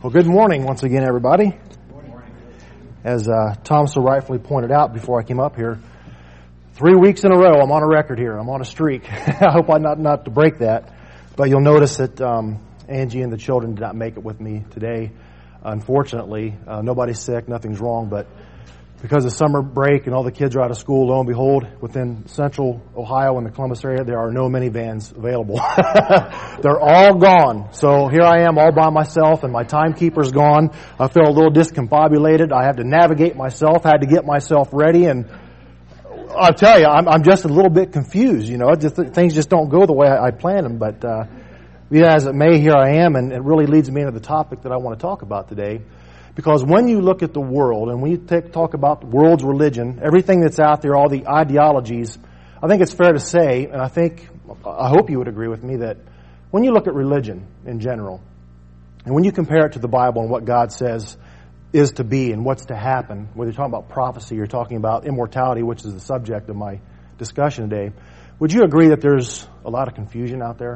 Well, good morning once again, everybody. As Tom so rightfully pointed out before I came up here, 3 weeks in a row I'm on a record here. I'm on a streak. I hope I'm not to break that. But you'll notice that Angie and the children did not make it with me today. Unfortunately, nobody's sick, nothing's wrong, but because of summer break and all the kids are out of school, lo and behold, within central Ohio and the Columbus area, there are no minivans available. They're all gone. So here I am all by myself and my timekeeper's gone. I feel a little discombobulated. I have to navigate myself, had to get myself ready, and I'll tell you, I'm just a little bit confused. You know, things just don't go the way I planned them. But be that as it may, here I am, and it really leads me into the topic that I want to talk about today. Because when you look at the world, and when you talk about the world's religion, everything that's out there, all the ideologies, I think it's fair to say, and I hope you would agree with me, that when you look at religion in general, and when you compare it to the Bible and what God says is to be and what's to happen, whether you're talking about prophecy, you're talking about immortality, which is the subject of my discussion today, would you agree that there's a lot of confusion out there?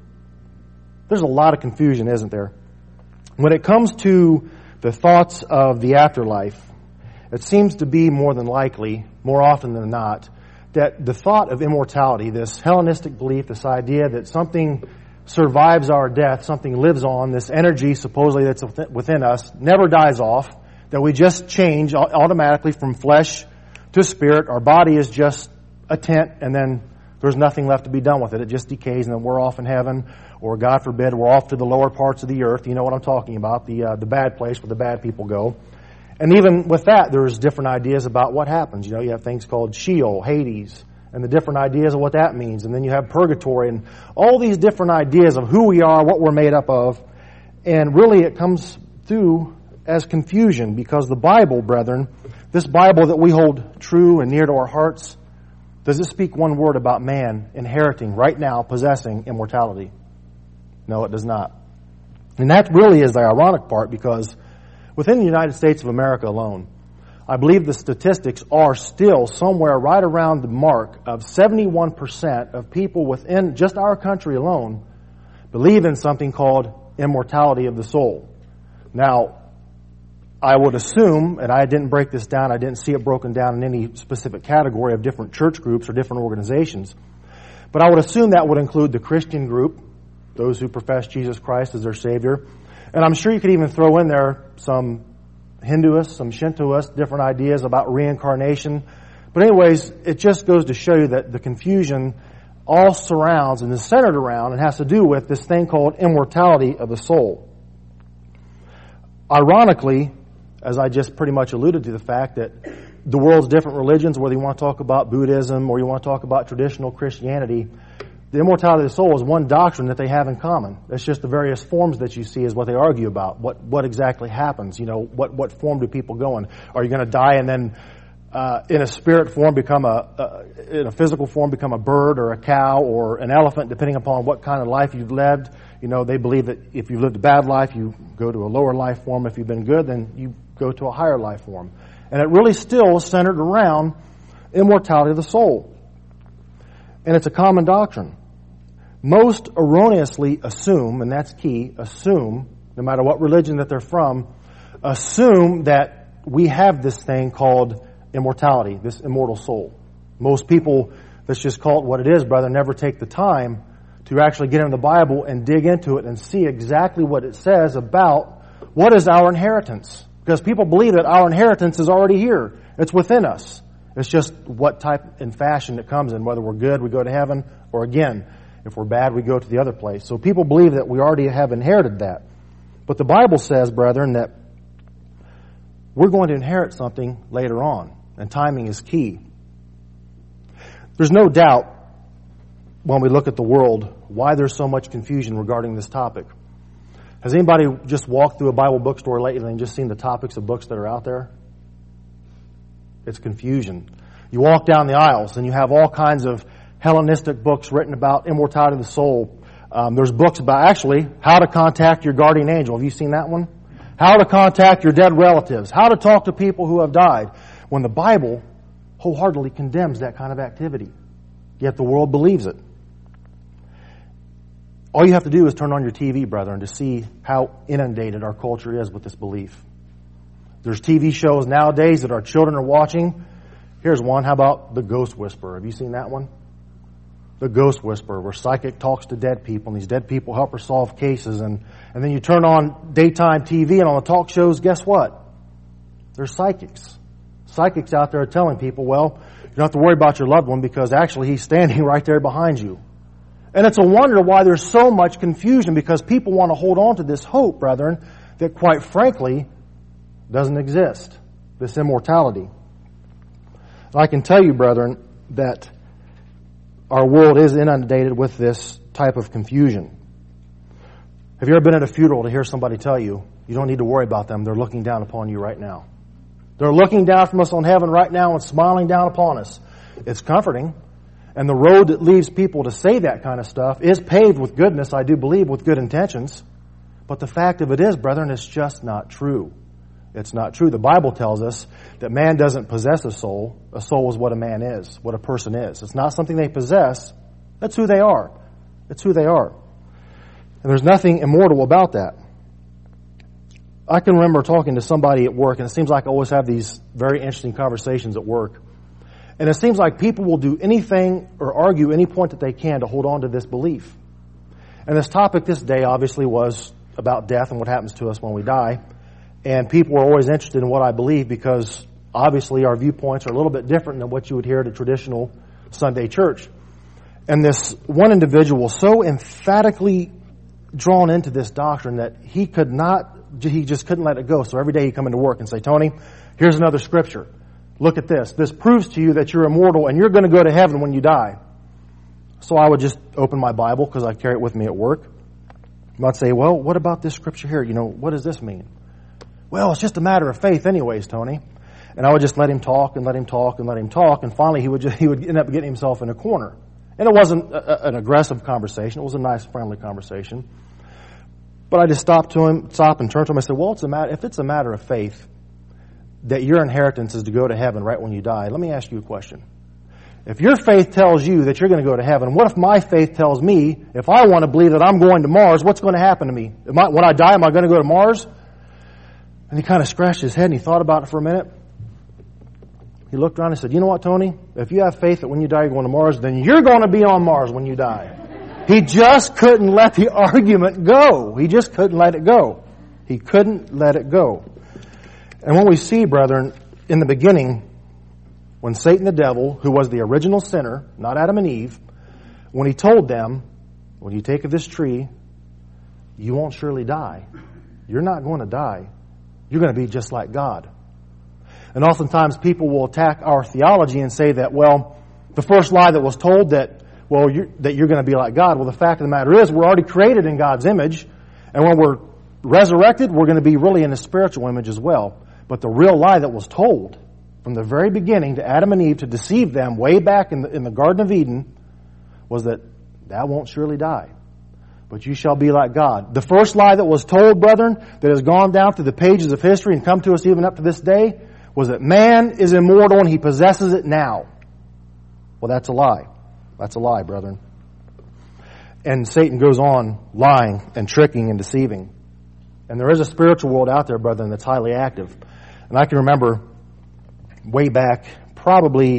There's a lot of confusion, isn't there? When it comes to the thoughts of the afterlife, it seems to be more than likely, more often than not, that the thought of immortality, this Hellenistic belief, this idea that something survives our death, something lives on, this energy supposedly that's within us, never dies off, that we just change automatically from flesh to spirit. Our body is just a tent, and then there's nothing left to be done with it. It just decays, and then we're off in heaven, or God forbid, we're off to the lower parts of the earth. You know what I'm talking about, the bad place where the bad people go. And even with that, there's different ideas about what happens. You know, you have things called Sheol, Hades, and the different ideas of what that means. And then you have purgatory, and all these different ideas of who we are, what we're made up of. And really it comes through as confusion, because the Bible, brethren, this Bible that we hold true and near to our hearts, does it speak one word about man inheriting, right now, possessing immortality? No, it does not. And that really is the ironic part, because within the United States of America alone, I believe the statistics are still somewhere right around the mark of 71% of people within just our country alone believe in something called immortality of the soul. Now, I would assume, and I didn't break this down, I didn't see it broken down in any specific category of different church groups or different organizations, but I would assume that would include the Christian group, those who profess Jesus Christ as their Savior. And I'm sure you could even throw in there some Hinduists, some Shintoists, different ideas about reincarnation. But anyways, it just goes to show you that the confusion all surrounds and is centered around and has to do with this thing called immortality of the soul. Ironically, as I just pretty much alluded to, the fact that the world's different religions, whether you want to talk about Buddhism or you want to talk about traditional Christianity, the immortality of the soul is one doctrine that they have in common. It's just the various forms that you see is what they argue about. What exactly happens? You know, what form do people go in? Are you going to die and then in a spirit form in a physical form become a bird or a cow or an elephant, depending upon what kind of life you've lived? You know, they believe that if you've lived a bad life, you go to a lower life form. If you've been good, then you go to a higher life form. And it really still is centered around immortality of the soul. And it's a common doctrine. Most erroneously assume, and that's key, assume, no matter what religion that they're from, assume that we have this thing called immortality, this immortal soul. Most people, let's just call it what it is, brother, never take the time to actually get into the Bible and dig into it and see exactly what it says about what is our inheritance. Because people believe that our inheritance is already here. It's within us. It's just what type and fashion it comes in. Whether we're good, we go to heaven, or again, if we're bad, we go to the other place. So people believe that we already have inherited that. But the Bible says, brethren, that we're going to inherit something later on. And timing is key. There's no doubt, when we look at the world, why there's so much confusion regarding this topic. Has anybody just walked through a Bible bookstore lately and just seen the topics of books that are out there? It's confusion. You walk down the aisles and you have all kinds of Hellenistic books written about immortality of the soul. There's books about actually how to contact your guardian angel. Have you seen that one? How to contact your dead relatives. How to talk to people who have died. When the Bible wholeheartedly condemns that kind of activity. Yet the world believes it. All you have to do is turn on your TV, brethren, to see how inundated our culture is with this belief. There's TV shows nowadays that our children are watching. Here's one. How about The Ghost Whisperer? Have you seen that one? The Ghost Whisperer, where psychic talks to dead people, and these dead people help her solve cases. And then you turn on daytime TV, and on the talk shows, guess what? There's psychics. Psychics out there telling people, well, you don't have to worry about your loved one because actually he's standing right there behind you. And it's a wonder why there's so much confusion, because people want to hold on to this hope, brethren, that quite frankly doesn't exist, this immortality. And I can tell you, brethren, that our world is inundated with this type of confusion. Have you ever been at a funeral to hear somebody tell you, you don't need to worry about them, they're looking down upon you right now? They're looking down from us on heaven right now and smiling down upon us. It's comforting. And the road that leads people to say that kind of stuff is paved with goodness, I do believe, with good intentions. But the fact of it is, brethren, it's just not true. It's not true. The Bible tells us that man doesn't possess a soul. A soul is what a man is, what a person is. It's not something they possess. That's who they are. It's who they are. And there's nothing immortal about that. I can remember talking to somebody at work, and it seems like I always have these very interesting conversations at work. And it seems like people will do anything or argue any point that they can to hold on to this belief. And this topic this day obviously was about death and what happens to us when we die. And people are always interested in what I believe because obviously our viewpoints are a little bit different than what you would hear at a traditional Sunday church. And this one individual was so emphatically drawn into this doctrine that he just couldn't let it go. So every day he'd come into work and say, Tony, here's another scripture. Look at this. This proves to you that you're immortal and you're going to go to heaven when you die. So I would just open my Bible because I carry it with me at work. I'd say, well, what about this scripture here? What does this mean? Well, it's just a matter of faith anyways, Tony. And I would just let him talk and let him talk and let him talk. And finally he would end up getting himself in a corner. And it wasn't an aggressive conversation. It was a nice, friendly conversation. But I just stop and turn to him. I said, well, if it's a matter of faith, that your inheritance is to go to heaven right when you die, let me ask you a question. If your faith tells you that you're going to go to heaven, what if my faith tells me, if I want to believe that I'm going to Mars, what's going to happen to me? When I die, am I going to go to Mars? And he kind of scratched his head and he thought about it for a minute. He looked around and said, you know what, Tony? If you have faith that when you die you're going to Mars, then you're going to be on Mars when you die. He just couldn't let the argument go. He just couldn't let it go. He couldn't let it go. And what we see, brethren, in the beginning, when Satan the devil, who was the original sinner, not Adam and Eve, when he told them, when you take of this tree, you won't surely die. You're not going to die. You're going to be just like God. And oftentimes people will attack our theology and say that, well, the first lie that was told that you're going to be like God. Well, the fact of the matter is we're already created in God's image. And when we're resurrected, we're going to be really in a spiritual image as well. But the real lie that was told from the very beginning to Adam and Eve to deceive them way back in the Garden of Eden was that thou won't surely die, but you shall be like God. The first lie that was told, brethren, that has gone down through the pages of history and come to us even up to this day was that man is immortal and he possesses it now. Well, that's a lie. That's a lie, brethren. And Satan goes on lying and tricking and deceiving. And there is a spiritual world out there, brethren, that's highly active. And I can remember way back, it's probably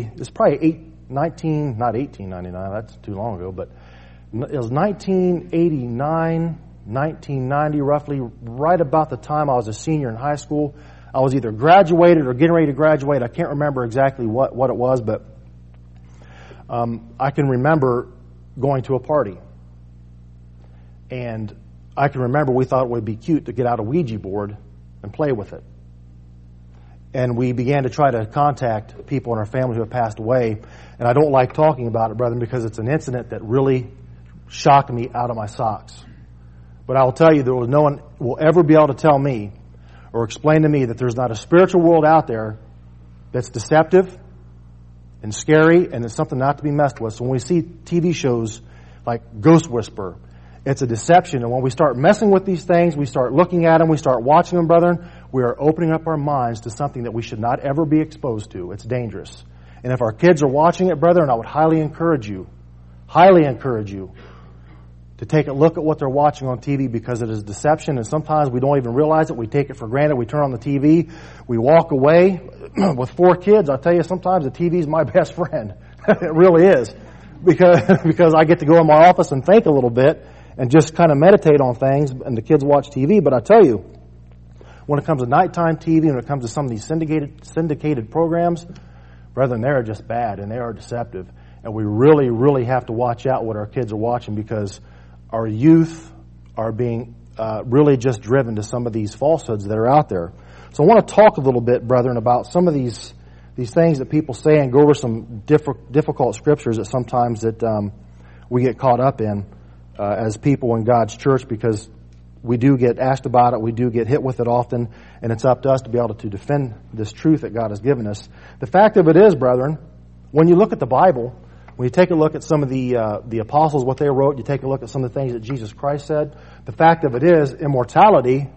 1899, that's too long ago, but it was 1989, 1990, roughly, right about the time I was a senior in high school. I was either graduated or getting ready to graduate. I can't remember exactly what it was, but I can remember going to a party. And I can remember we thought it would be cute to get out a Ouija board and play with it. And we began to try to contact people in our family who have passed away. And I don't like talking about it, brethren, because it's an incident that really shocked me out of my socks. But I will tell you, no one will ever be able to tell me or explain to me that there's not a spiritual world out there that's deceptive and scary and it's something not to be messed with. So when we see TV shows like Ghost Whisperer, it's a deception. And when we start messing with these things, we start looking at them, we start watching them, brethren, we are opening up our minds to something that we should not ever be exposed to. It's dangerous. And if our kids are watching it, brethren, I would highly encourage you to take a look at what they're watching on TV because it is deception, and sometimes we don't even realize it. We take it for granted. We turn on the TV. We walk away. With 4 kids, I'll tell you, sometimes the TV is my best friend. It really is. Because I get to go in my office and think a little bit and just kind of meditate on things, and the kids watch TV. But I tell you, when it comes to nighttime TV, when it comes to some of these syndicated programs, brethren, they are just bad and they are deceptive. And we really, really have to watch out what our kids are watching, because our youth are being really just driven to some of these falsehoods that are out there. So I want to talk a little bit, brethren, about some of these things that people say, and go over some difficult scriptures that sometimes that we get caught up in as people in God's church, because we do get asked about it, we do get hit with it often, and it's up to us to be able to defend this truth that God has given us. The fact of it is, brethren, when you look at the Bible, when you take a look at some of the apostles, what they wrote, you take a look at some of the things that Jesus Christ said, the fact of it is, immortality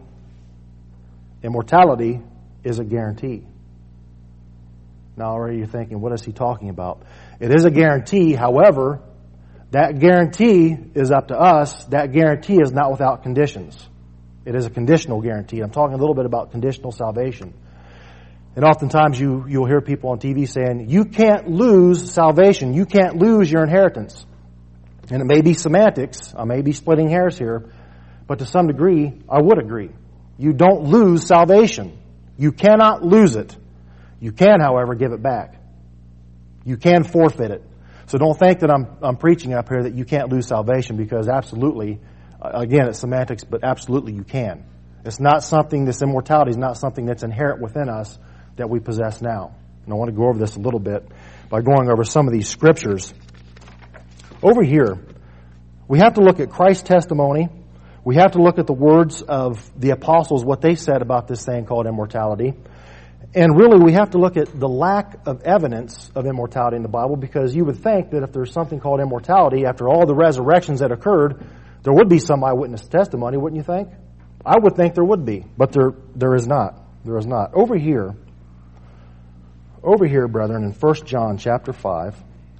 is a guarantee. Now already you're thinking, what is he talking about? It is a guarantee. However, that guarantee is up to us. That guarantee is not without conditions. It is a conditional guarantee. I'm talking a little bit about conditional salvation. And oftentimes you'll hear people on TV saying, you can't lose salvation. You can't lose your inheritance. And it may be semantics. I may be splitting hairs here. But to some degree, I would agree. You don't lose salvation. You cannot lose it. You can, however, give it back. You can forfeit it. So don't think that I'm preaching up here that you can't lose salvation, because absolutely, again, it's semantics, but absolutely you can. It's not something, this immortality is not something that's inherent within us that we possess now. And I want to go over this a little bit by going over some of these scriptures. Over here, we have to look at Christ's testimony. We have to look at the words of the apostles, what they said about this thing called immortality. And really, we have to look at the lack of evidence of immortality in the Bible, because you would think that if there's something called immortality, after all the resurrections that occurred, there would be some eyewitness testimony, wouldn't you think? I would think there would be, but there is not. There is not. Over here, brethren, in 1 John chapter 5,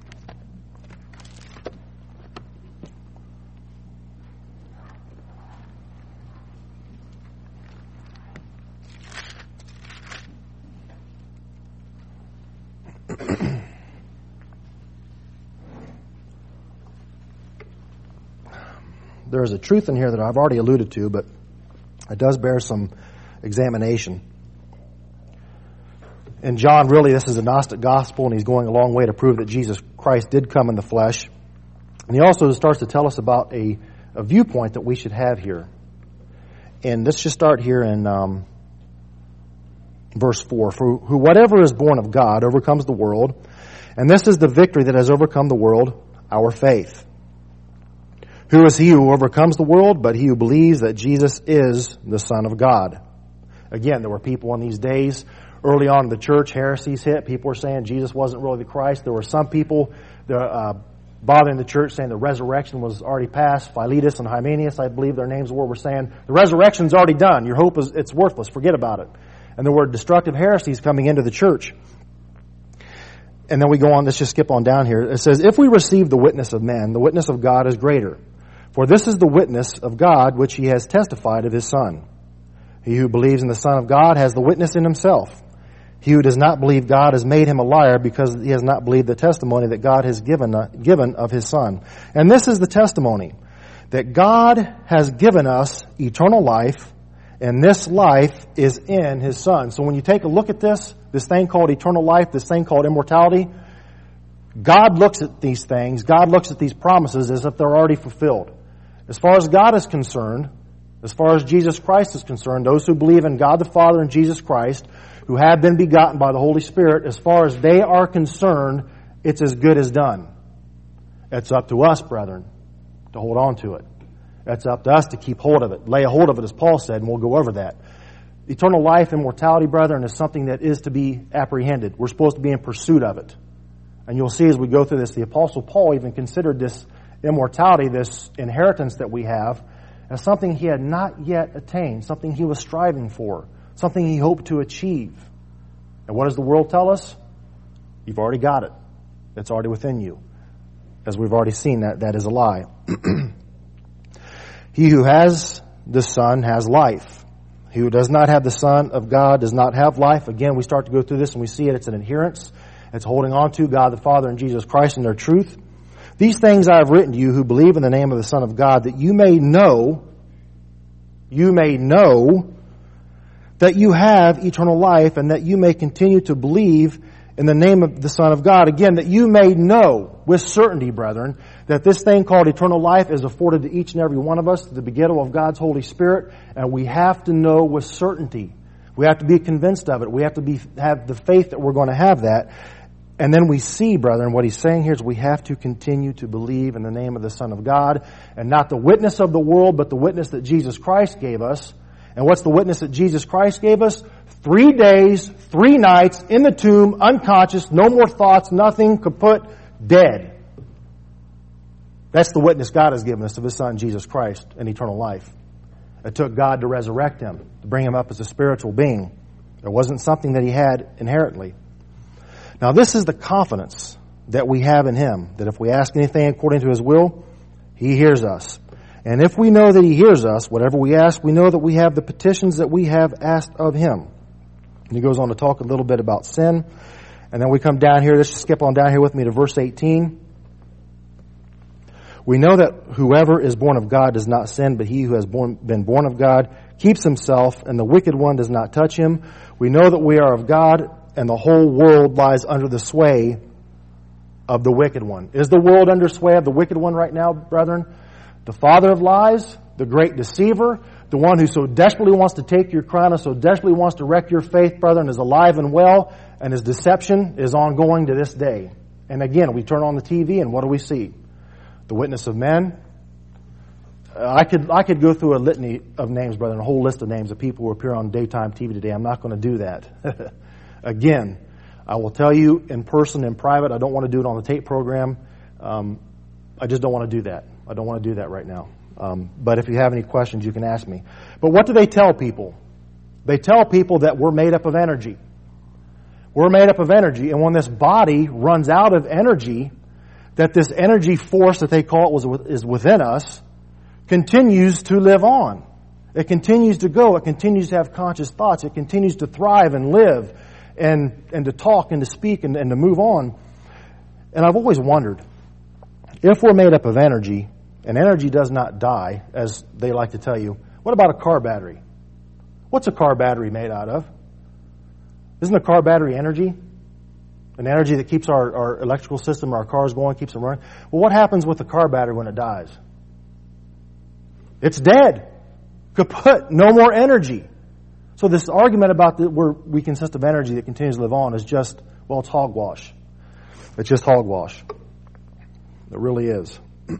there's a truth in here that I've already alluded to, but it does bear some examination. And John, really, this is a Gnostic gospel, and he's going a long way to prove that Jesus Christ did come in the flesh. And he also starts to tell us about a viewpoint that we should have here. And let's just start here in verse 4. For whatever is born of God overcomes the world, and this is the victory that has overcome the world, our faith. Who is he who overcomes the world but he who believes that Jesus is the Son of God? Again, there were people in these days, early on in the church, heresies hit. People were saying Jesus wasn't really the Christ. There were some people bothering the church saying the resurrection was already past. Philetus and Hymenaeus, I believe their names were saying, the resurrection's already done. Your hope it's worthless. Forget about it. And there were destructive heresies coming into the church. And then we go on, let's just skip on down here. It says, if we receive the witness of men, the witness of God is greater. For this is the witness of God which he has testified of his Son. He who believes in the Son of God has the witness in himself. He who does not believe God has made him a liar, because he has not believed the testimony that God has given of his Son. And this is the testimony, that God has given us eternal life, and this life is in his Son. So when you take a look at this thing called eternal life, this thing called immortality, God looks at these things, God looks at these promises as if they're already fulfilled. As far as God is concerned, as far as Jesus Christ is concerned, those who believe in God the Father and Jesus Christ, who have been begotten by the Holy Spirit, as far as they are concerned, it's as good as done. It's up to us, brethren, to hold on to it. It's up to us to keep hold of it. Lay a hold of it, as Paul said, and we'll go over that. Eternal life, immortality, brethren, is something that is to be apprehended. We're supposed to be in pursuit of it. And you'll see as we go through this, the Apostle Paul even considered this immortality, this inheritance that we have, as something he had not yet attained, something he was striving for, something he hoped to achieve. And what does the world tell us? You've already got it. It's already within you. As we've already seen, that is a lie. He who has the Son has life. He who does not have the Son of God does not have life. Again, we start to go through this and we see it. It's an adherence. It's holding on to God the Father and Jesus Christ in their truth. These things I have written to you who believe in the name of the Son of God, that you may know that you have eternal life, and that you may continue to believe in the name of the Son of God. Again, that you may know with certainty, brethren, that this thing called eternal life is afforded to each and every one of us, the begettal of God's Holy Spirit, and we have to know with certainty. We have to be convinced of it. We have to have the faith that we're going to have that. And then we see, brethren, what he's saying here is we have to continue to believe in the name of the Son of God, and not the witness of the world, but the witness that Jesus Christ gave us. And what's the witness that Jesus Christ gave us? 3 days, 3 nights in the tomb, unconscious, no more thoughts, nothing, kaput, dead. That's the witness God has given us of His Son, Jesus Christ, and eternal life. It took God to resurrect Him, to bring Him up as a spiritual being. It wasn't something that He had inherently. Now, this is the confidence that we have in Him, that if we ask anything according to His will, He hears us. And if we know that He hears us, whatever we ask, we know that we have the petitions that we have asked of Him. And he goes on to talk a little bit about sin. And then we come down here, let's just skip on down here with me to verse 18. We know that whoever is born of God does not sin, but he who has been born of God keeps himself, and the wicked one does not touch him. We know that we are of God, and the whole world lies under the sway of the wicked one. Is the world under sway of the wicked one right now, brethren? The father of lies, the great deceiver, the one who so desperately wants to take your crown and so desperately wants to wreck your faith, brethren, is alive and well, and his deception is ongoing to this day. And again, we turn on the TV, and what do we see? The witness of men. I could go through a litany of names, brethren, a whole list of names of people who appear on daytime TV today. I'm not going to do that. Again, I will tell you in person, in private. I don't want to do it on the tape program. I just don't want to do that. I don't want to do that right now. But if you have any questions, you can ask me. But what do they tell people? They tell people that we're made up of energy. We're made up of energy, and when this body runs out of energy, that this energy force that they call it is within us continues to live on. It continues to go. It continues to have conscious thoughts. It continues to thrive and live and to talk and to speak and to move on. And I've always wondered, if we're made up of energy, and energy does not die, as they like to tell you, what about a car battery? What's a car battery made out of? Isn't a car battery energy? An energy that keeps our electrical system, our cars going, keeps them running. Well, what happens with the car battery when it dies? It's dead. Kaput. No more energy. So this argument about we consist of energy that continues to live on is just, well, it's hogwash. It's just hogwash. It really is.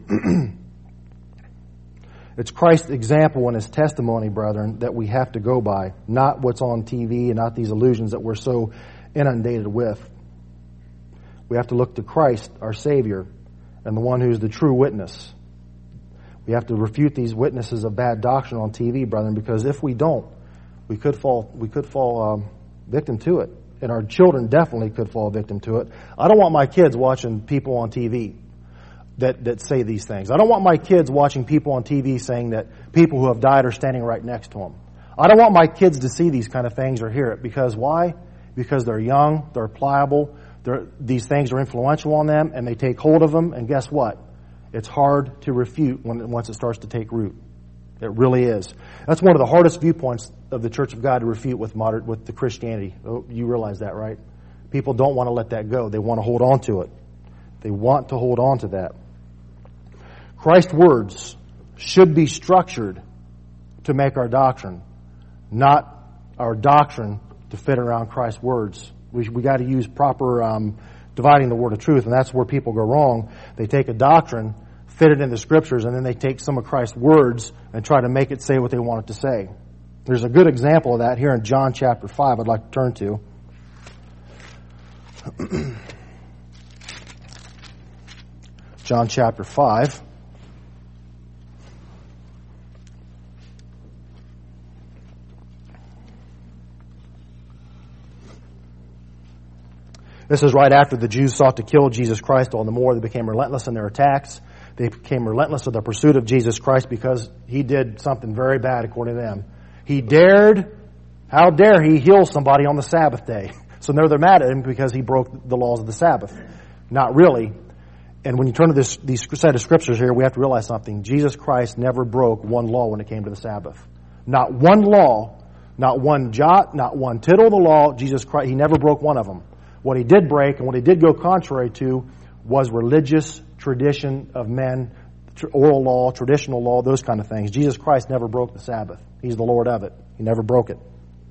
It's Christ's example and His testimony, brethren, that we have to go by, not what's on TV and not these illusions that we're so inundated with. We have to look to Christ, our Savior, and the one who's the true witness. We have to refute these witnesses of bad doctrine on TV, brethren, because if we don't, we could fall victim to it. And our children definitely could fall victim to it. I don't want my kids watching people on TV that say these things. I don't want my kids watching people on TV saying that people who have died are standing right next to them. I don't want my kids to see these kind of things or hear it. Because why? Because they're young, they're pliable, these things are influential on them, and they take hold of them, and guess what? It's hard to refute once it starts to take root. It really is. That's one of the hardest viewpoints of the Church of God to refute with the Christianity. Oh, you realize that, right? People don't want to let that go. They want to hold on to it. They want to hold on to that. Christ's words should be structured to make our doctrine, not our doctrine to fit around Christ's words. We got to use proper dividing the word of truth, and that's where people go wrong. They take a doctrine, fit it in the Scriptures, and then they take some of Christ's words and try to make it say what they want it to say. There's a good example of that here in John chapter 5 I'd like to turn to. John chapter 5. This is right after the Jews sought to kill Jesus Christ all the more. They became relentless in their attacks. They became relentless with the pursuit of Jesus Christ because he did something very bad according to them. How dare he heal somebody on the Sabbath day? So now they're mad at him because he broke the laws of the Sabbath. Not really. And when you turn to these set of scriptures here, we have to realize something. Jesus Christ never broke one law when it came to the Sabbath. Not one law, not one jot, not one tittle of the law. Jesus Christ, he never broke one of them. What he did break and what he did go contrary to was religious tradition of men, oral law, traditional law, those kind of things. Jesus Christ never broke the Sabbath. He's the Lord of it. He never broke it.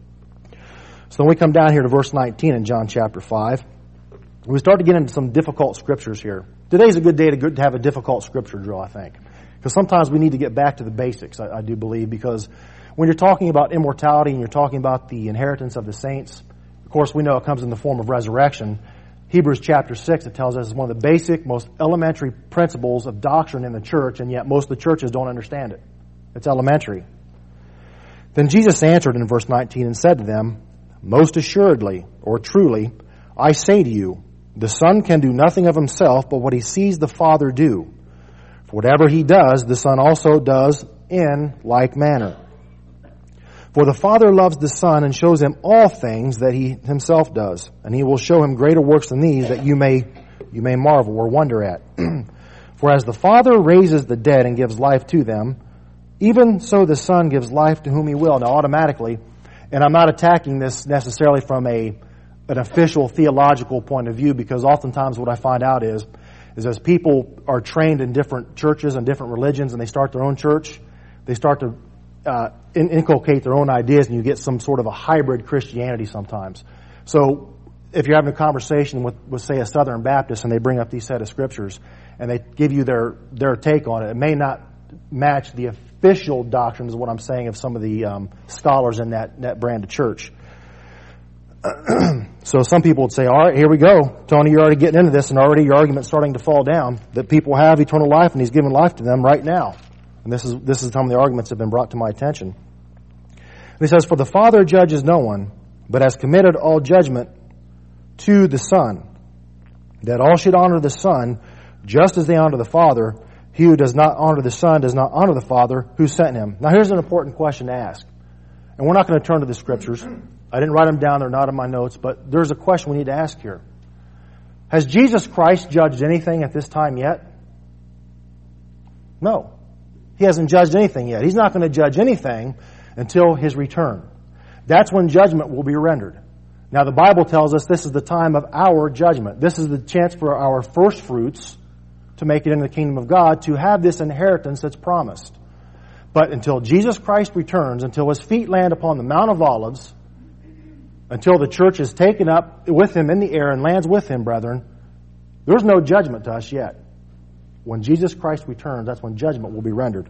So then we come down here to verse 19 in John chapter 5. We start to get into some difficult scriptures here. Today's a good day to have a difficult scripture drill, I think. Because sometimes we need to get back to the basics, I do believe, because when you're talking about immortality and you're talking about the inheritance of the saints, of course we know it comes in the form of resurrection. Hebrews chapter 6, it tells us it's one of the basic, most elementary principles of doctrine in the church, and yet most of the churches don't understand it. It's elementary. Then Jesus answered in verse 19 and said to them, "Most assuredly, or truly, I say to you, the Son can do nothing of himself but what he sees the Father do. For whatever he does, the Son also does in like manner. For the Father loves the Son and shows him all things that he himself does, and he will show him greater works than these that you may marvel or wonder at. For as the Father raises the dead and gives life to them, even so the Son gives life to whom he will." Now automatically, and I'm not attacking this necessarily from an official theological point of view, because oftentimes what I find out is as people are trained in different churches and different religions and they start their own church, they start to inculcate their own ideas, and you get some sort of a hybrid Christianity sometimes. So if you're having a conversation with say, a Southern Baptist, and they bring up these set of scriptures, and they give you their take on it, it may not match the official doctrines, is what I'm saying, of some of the scholars in that brand of church. So some people would say, all right, here we go. Tony, you're already getting into this, and already your argument's starting to fall down, that people have eternal life, and he's giving life to them right now. And this is some of the arguments that have been brought to my attention. And he says, "For the Father judges no one, but has committed all judgment to the Son, that all should honor the Son, just as they honor the Father. He who does not honor the Son does not honor the Father who sent him." Now here's an important question to ask. And we're not going to turn to the scriptures. I didn't write them down. They're not in my notes. But there's a question we need to ask here. Has Jesus Christ judged anything at this time yet? No. He hasn't judged anything yet. He's not going to judge anything until his return. That's when judgment will be rendered. Now the Bible tells us this is the time of our judgment. This is the chance for our first fruits to make it into the kingdom of God, to have this inheritance that's promised. But until Jesus Christ returns, until his feet land upon the Mount of Olives, until the church is taken up with him in the air and lands with him, brethren, there's no judgment to us yet. When Jesus Christ returns, that's when judgment will be rendered.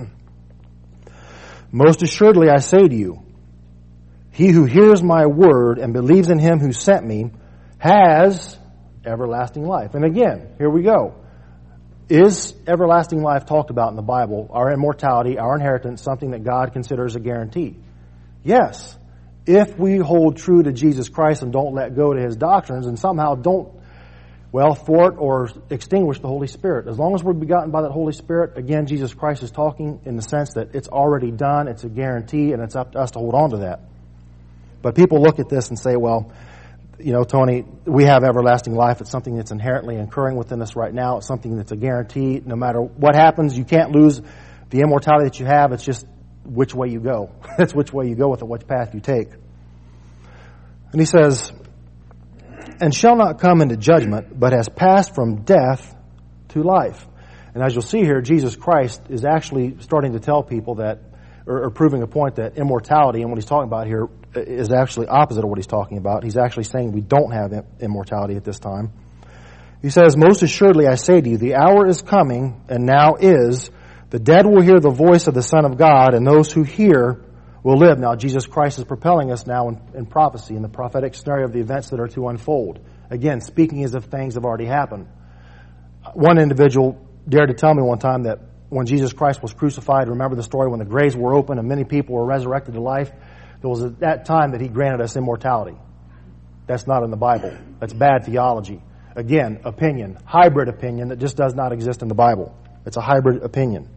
"Most assuredly I say to you, he who hears my word and believes in him who sent me has everlasting life." And again, here we go. Is everlasting life talked about in the Bible, our immortality, our inheritance, something that God considers a guarantee? Yes. If we hold true to Jesus Christ and don't let go to his doctrines and somehow don't, thwart or extinguish the Holy Spirit. As long as we're begotten by that Holy Spirit, again, Jesus Christ is talking in the sense that it's already done, it's a guarantee, and it's up to us to hold on to that. But people look at this and say, well, Tony, we have everlasting life. It's something that's inherently occurring within us right now. It's something that's a guarantee. No matter what happens, you can't lose the immortality that you have. It's just which way you go. That's which way you go with it, which path you take. And he says, "And shall not come into judgment, but has passed from death to life." And as you'll see here, Jesus Christ is actually starting to tell people that, or proving a point that immortality, and what he's talking about here, is actually opposite of what he's talking about. He's actually saying we don't have immortality at this time. He says, "Most assuredly I say to you, the hour is coming, and now is, the dead will hear the voice of the Son of God, and those who hear will live." Now, Jesus Christ is propelling us now in prophecy, in the prophetic scenario of the events that are to unfold. Again, speaking as if things have already happened. One individual dared to tell me one time that when Jesus Christ was crucified, remember the story when the graves were open and many people were resurrected to life? It was at that time that he granted us immortality. That's not in the Bible. That's bad theology. Again, opinion, hybrid opinion that just does not exist in the Bible. It's a hybrid opinion.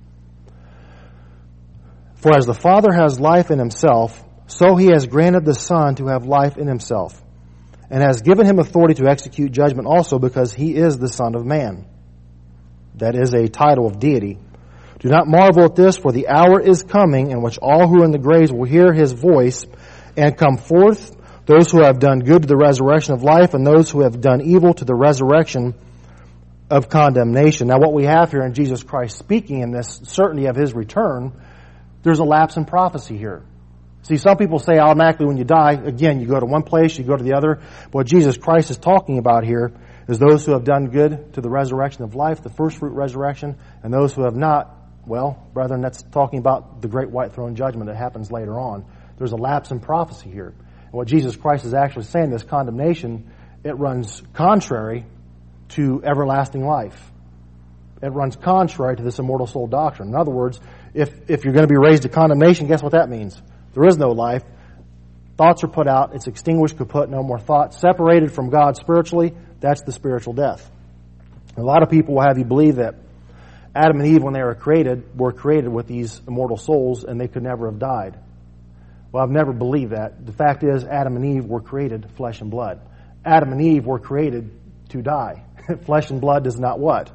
For as the Father has life in himself, so he has granted the Son to have life in himself, and has given him authority to execute judgment also, because he is the Son of Man. That is a title of deity. Do not marvel at this, for the hour is coming in which all who are in the graves will hear his voice and come forth, those who have done good to the resurrection of life, and those who have done evil to the resurrection of condemnation. Now what we have here in Jesus Christ speaking in this certainty of his return, there's a lapse in prophecy here. See, some people say automatically when you die, again, you go to one place, you go to the other. But what Jesus Christ is talking about here is those who have done good to the resurrection of life, the first fruit resurrection, and those who have not, well, brethren, that's talking about the great white throne judgment that happens later on. There's a lapse in prophecy here. And what Jesus Christ is actually saying, this condemnation, it runs contrary to everlasting life. It runs contrary to this immortal soul doctrine. In other words, if you're going to be raised to condemnation, guess what that means? There is no life. Thoughts are put out. It's extinguished, kaput, no more thought. Separated from God spiritually, that's the spiritual death. A lot of people will have you believe that Adam and Eve, when they were created with these immortal souls, and they could never have died. Well, I've never believed that. The fact is, Adam and Eve were created flesh and blood. Adam and Eve were created to die. Flesh and blood does not what?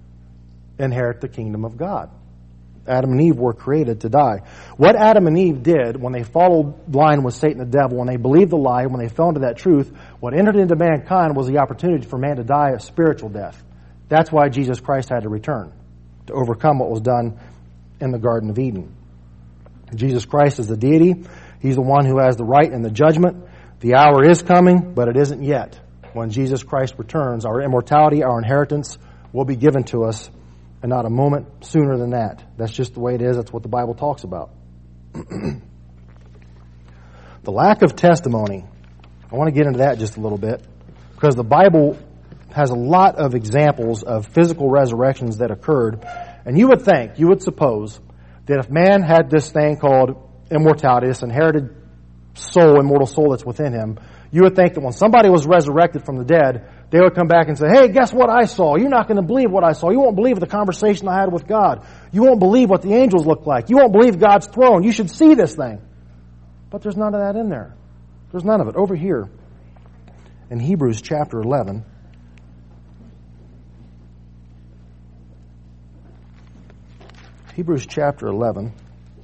Inherit the kingdom of God. Adam and Eve were created to die. What Adam and Eve did when they followed line with Satan the devil, when they believed the lie, when they fell into that truth, what entered into mankind was the opportunity for man to die a spiritual death. That's why Jesus Christ had to return, to overcome what was done in the Garden of Eden. Jesus Christ is the deity. He's the one who has the right and the judgment. The hour is coming, but it isn't yet. When Jesus Christ returns, our immortality, our inheritance will be given to us, and not a moment sooner than that. That's just the way it is. That's what the Bible talks about. The lack of testimony. I want to get into that just a little bit, because the Bible has a lot of examples of physical resurrections that occurred. And you would suppose, that if man had this thing called immortality, this inherited soul, immortal soul that's within him, you would think that when somebody was resurrected from the dead, they would come back and say, hey, guess what I saw? You're not going to believe what I saw. You won't believe the conversation I had with God. You won't believe what the angels look like. You won't believe God's throne. You should see this thing. But there's none of that in there. There's none of it. Over here in Hebrews chapter 11, Hebrews chapter 11,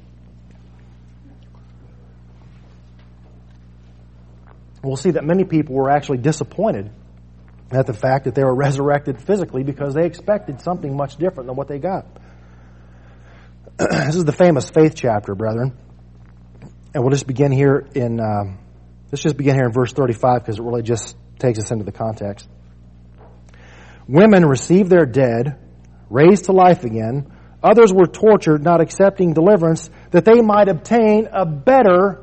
we'll see that many people were actually disappointed at the fact that they were resurrected physically, because they expected something much different than what they got. This is the famous faith chapter, brethren. And we'll just begin here in verse 35, because it really just takes us into the context. Women received their dead, raised to life again. Others were tortured, not accepting deliverance, that they might obtain a better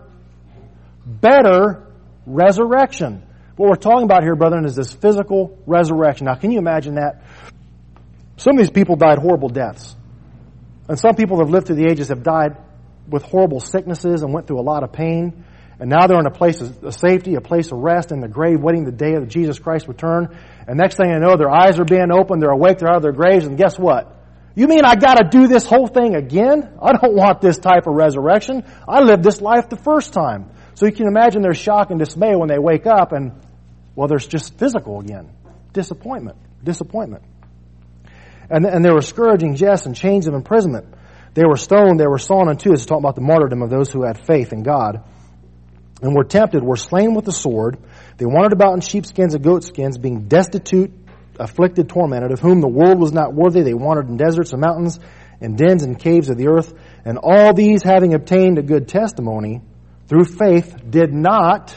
resurrection. What we're talking about here, brethren, is this physical resurrection. Now, can you imagine that? Some of these people died horrible deaths. And some people that have lived through the ages have died with horrible sicknesses and went through a lot of pain. And now they're in a place of safety, a place of rest in the grave, waiting the day of Jesus Christ's return. And next thing you know, their eyes are being opened, they're awake, they're out of their graves, and guess what? You mean I got to do this whole thing again? I don't want this type of resurrection. I lived this life the first time. So you can imagine their shock and dismay when they wake up and, well, there's just physical again. Disappointment. And there were scourging, jests, and chains of imprisonment. They were stoned, they were sawn in two. It's talking about the martyrdom of those who had faith in God. And were tempted, were slain with the sword. They wandered about in sheepskins and goatskins, being destitute, afflicted, tormented, of whom the world was not worthy. They wandered in deserts and mountains, in dens and caves of the earth. And all these, having obtained a good testimony, through faith, did not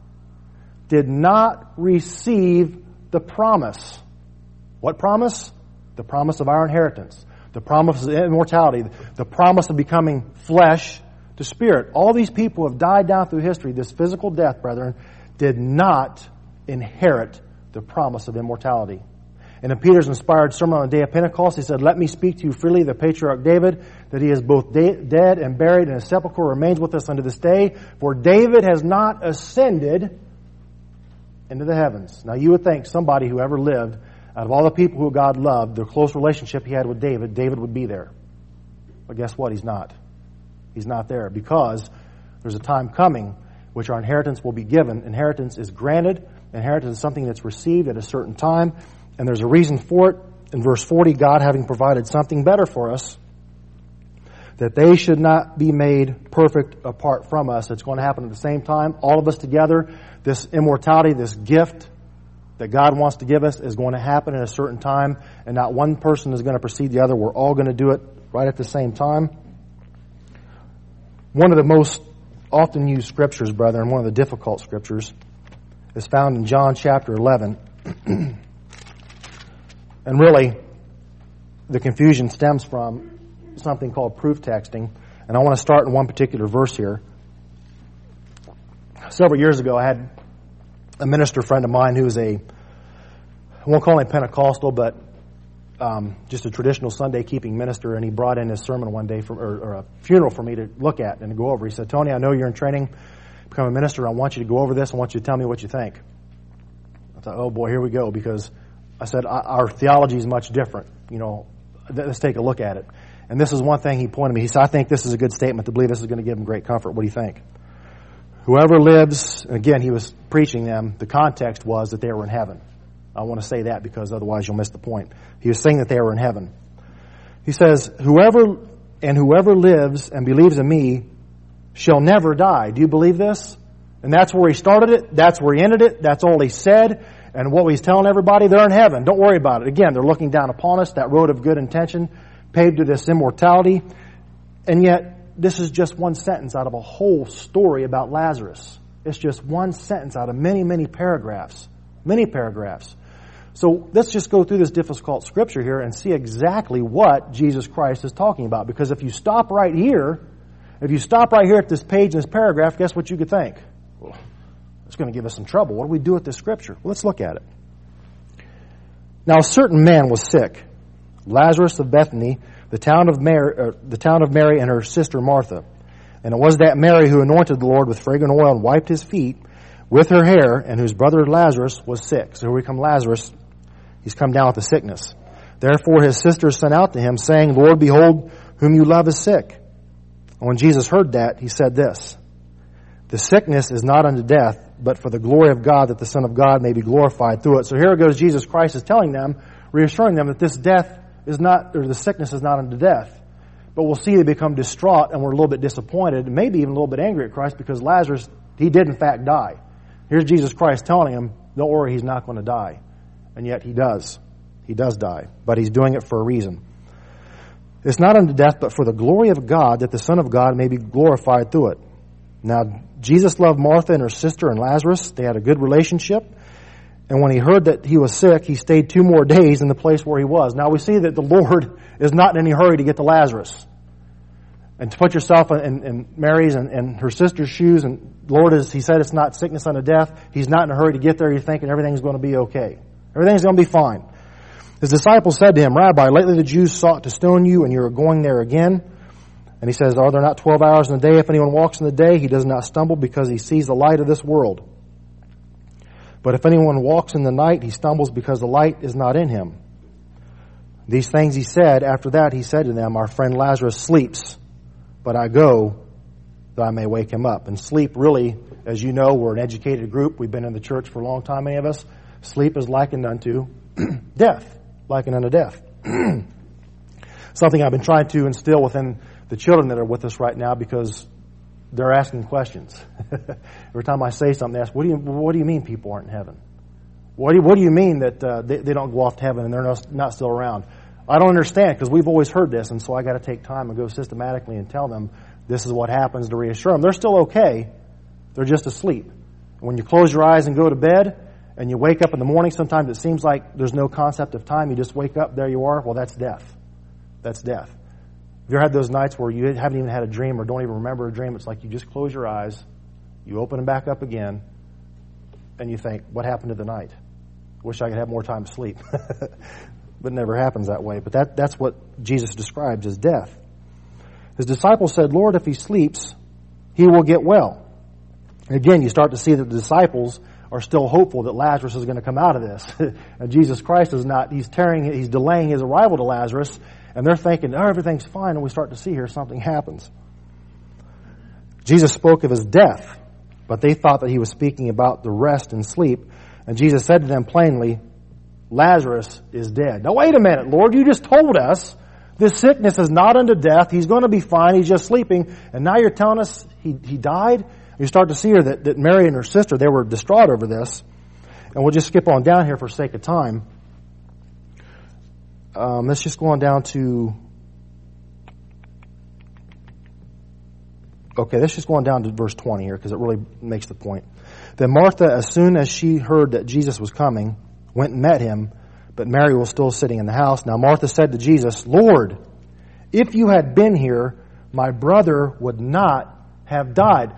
receive the promise. What promise? The promise of our inheritance. The promise of immortality. The promise of becoming flesh to spirit. All these people have died down through history. This physical death, brethren, did not inherit the promise of immortality. And in Peter's inspired sermon on the day of Pentecost, he said, let me speak to you freely, the patriarch David, that he is both dead and buried, and his sepulchre remains with us unto this day. For David has not ascended into the heavens. Now you would think somebody who ever lived Out of all the people who God loved, the close relationship he had with David, David would be there. But guess what? He's not. He's not there because there's a time coming which our inheritance will be given. Inheritance is granted. Inheritance is something that's received at a certain time, and there's a reason for it. In verse 40, God having provided something better for us, that they should not be made perfect apart from us. It's going to happen at the same time. All of us together, this immortality, this gift that God wants to give us is going to happen at a certain time, and not one person is going to precede the other. We're all going to do it right at the same time. One of the most often used scriptures, brethren, one of the difficult scriptures, is found in John chapter 11. And really, the confusion stems from something called proof texting. And I want to start in one particular verse here. Several years ago, I had a minister friend of mine who was I won't call him Pentecostal, but just a traditional Sunday-keeping minister, and he brought in his sermon one day or a funeral for me to look at and to go over. He said, Tony, I know you're in training to become a minister. I want you to go over this. I want you to tell me what you think. I thought, oh boy, here we go, because I said, our theology is much different. Let's take a look at it. And this is one thing he pointed me. He said, I think this is a good statement to believe this is going to give him great comfort. What do you think? Whoever lives, and again, he was preaching them, the context was that they were in heaven. I want to say that because otherwise you'll miss the point. He was saying that they were in heaven. He says, whoever lives and believes in me shall never die. Do you believe this? And that's where he started it. That's where he ended it. That's all he said. And what he's telling everybody, they're in heaven. Don't worry about it. Again, they're looking down upon us, that road of good intention, paved to this immortality. And yet, this is just one sentence out of a whole story about Lazarus. It's just one sentence out of many, many paragraphs. Many paragraphs. So let's just go through this difficult scripture here and see exactly what Jesus Christ is talking about. Because if you stop right here at this page, this paragraph, guess what you could think? Well, it's going to give us some trouble. What do we do with this scripture? Well, let's look at it. Now a certain man was sick, Lazarus of Bethany, the town of Mary and her sister Martha. And it was that Mary who anointed the Lord with fragrant oil and wiped his feet with her hair, and whose brother Lazarus was sick. So here we come Lazarus. He's come down with a sickness. Therefore his sisters sent out to him, saying, Lord, behold, whom you love is sick. And when Jesus heard that, he said this, the sickness is not unto death, but for the glory of God, that the Son of God may be glorified through it. So here goes Jesus Christ is telling them, reassuring them that this death is not, or the sickness is not unto death. But we'll see they become distraught, and we're a little bit disappointed, and maybe even a little bit angry at Christ, because Lazarus, he did in fact die. Here's Jesus Christ telling him, don't worry, he's not going to die. And yet he does. He does die. But he's doing it for a reason. It's not unto death, but for the glory of God, that the Son of God may be glorified through it. Now, Jesus loved Martha and her sister and Lazarus. They had a good relationship. And when he heard that he was sick, he stayed 2 more days in the place where he was. Now we see that the Lord is not in any hurry to get to Lazarus. And to put yourself in Mary's and her sister's shoes, and Lord, he said it's not sickness unto death. He's not in a hurry to get there. You're thinking everything's going to be okay. Everything's going to be fine. His disciples said to him, Rabbi, lately the Jews sought to stone you, and you are going there again. And he says, are there not 12 hours in the day? If anyone walks in the day, he does not stumble because he sees the light of this world. But if anyone walks in the night, he stumbles because the light is not in him. These things he said. After that, he said to them, our friend Lazarus sleeps, but I go that I may wake him up. And sleep really, as you know, we're an educated group. We've been in the church for a long time, many of us. Sleep is likened unto death. Likened unto death. Something I've been trying to instill within the children that are with us right now, because they're asking questions. Every time I say something, they ask, what do you mean people aren't in heaven? What do you mean that they don't go off to heaven and they're not still around? I don't understand, because we've always heard this, and so I got to take time and go systematically and tell them this is what happens, to reassure them. They're still okay. They're just asleep. When you close your eyes and go to bed and you wake up in the morning, sometimes it seems like there's no concept of time. You just wake up, there you are. Well, that's death. That's death. Have you ever had those nights where you haven't even had a dream or don't even remember a dream? It's like you just close your eyes, you open them back up again, and you think, what happened to the night? Wish I could have more time to sleep. But it never happens that way. But that's what Jesus describes as death. His disciples said, Lord, if he sleeps, he will get well. Again, you start to see that the disciples are still hopeful that Lazarus is going to come out of this. And Jesus Christ is not. He's delaying his arrival to Lazarus, and they're thinking, oh, everything's fine, and we start to see here something happens. Jesus spoke of his death, but they thought that he was speaking about the rest and sleep. And Jesus said to them plainly, Lazarus is dead. Now wait a minute, Lord, you just told us this sickness is not unto death. He's going to be fine. He's just sleeping. And now you're telling us he died? You start to see here that Mary and her sister, they were distraught over this. And we'll just skip on down here for sake of time. Let's just go on down to... Okay, let's just go on down to verse 20 here because it really makes the point. Then Martha, as soon as she heard that Jesus was coming, went and met him, but Mary was still sitting in the house. Now Martha said to Jesus, Lord, if you had been here, my brother would not have died.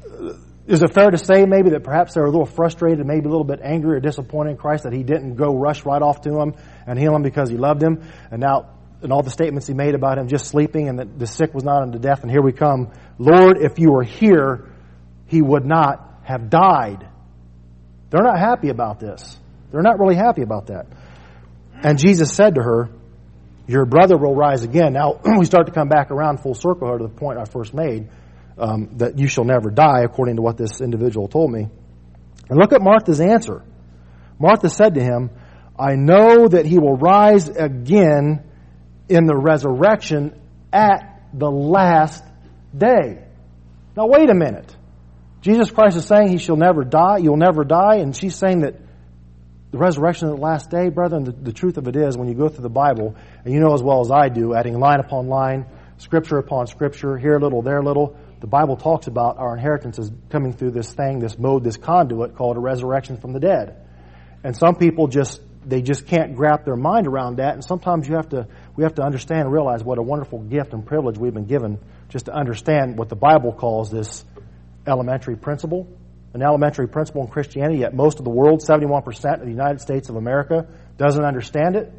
Is it fair to say maybe that perhaps they were a little frustrated, maybe a little bit angry or disappointed in Christ that he didn't go rush right off to him and heal him because he loved him? And now, and all the statements he made about him just sleeping and that the sick was not unto death, and here we come. Lord, if you were here, he would not have died. They're not happy about this. They're not really happy about that. And Jesus said to her, your brother will rise again. Now, we start to come back around full circle here to the point I first made, that you shall never die, according to what this individual told me. And look at Martha's answer. Martha said to him, I know that he will rise again in the resurrection at the last day. Now, wait a minute. Jesus Christ is saying he shall never die, you'll never die, and she's saying that the resurrection of the last day, brethren, the truth of it is, when you go through the Bible, and you know as well as I do, adding line upon line, scripture upon scripture, here a little, there a little, the Bible talks about our inheritance is coming through this thing, this mode, this conduit called a resurrection from the dead. And some people just can't wrap their mind around that, and sometimes we have to understand and realize what a wonderful gift and privilege we've been given just to understand what the Bible calls this elementary principle. An elementary principle in Christianity, yet most of the world, 71% of the United States of America, doesn't understand it.